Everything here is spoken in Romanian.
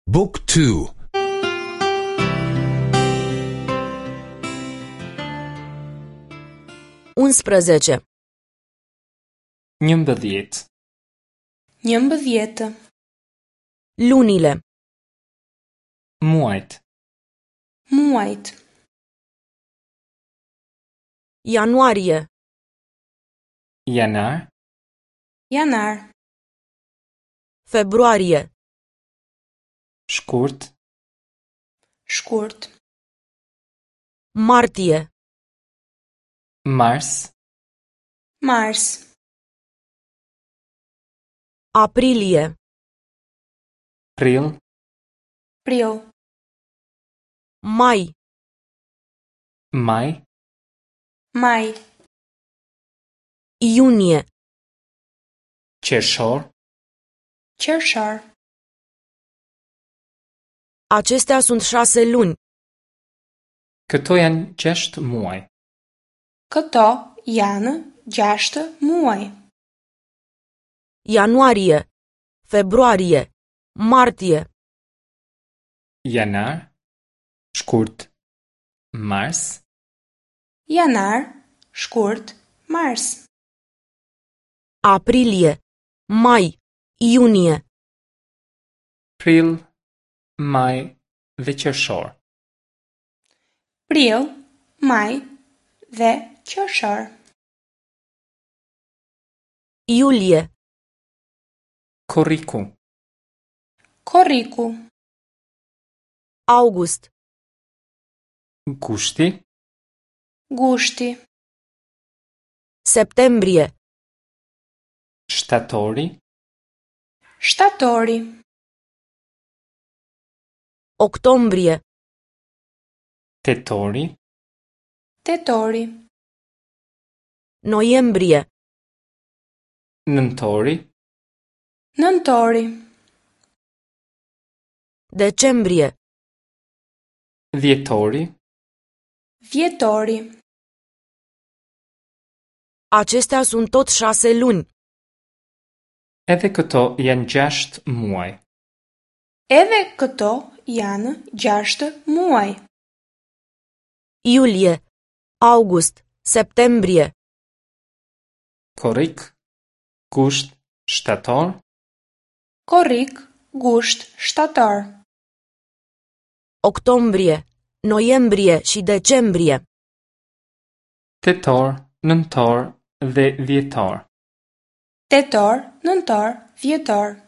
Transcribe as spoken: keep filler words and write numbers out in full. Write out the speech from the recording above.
Book two. unsprezece. njëmbëdhjetë, njëmbëdhjetë, Lunile. muajt, muajt, Ianuarie. janar, janar, Februarie. shkurt, shkurt, Martie. mars, mars, Aprilie. prill, prill, Mai. maj, maj, Iunie. qershor, qershor. Acestea sunt șase luni. këto janë gjashtë muaj. Këto janë gjashtë muaj. Ianuarie. Februarie. Martie. Janar, shkurt, mars, Janar, shkurt, mars, Aprilie. Mai. Iunie. prill, maj dhe qershor. prill, maj dhe qershor. Iulie. Korriku, Korriku, August. gushti, gushti, Septembrie. shtatori, shtatori, Octombrie. tetori, tetori, Noiembrie. nëntori, nëntori, Decembrie. dhjetori, dhjetori. Acestea sunt tot șase luni. edhe këto janë gjashtë muaj. Edhe këto janë gjashtë muaj. Iulie. August. Septembrie. Korrik, gusht, shtator, Korrik, gusht, shtator. Octombrie. Noiembrie și decembrie. tetor, nëntor dhe dhjetor. Tetor, nëntor, dhjetor.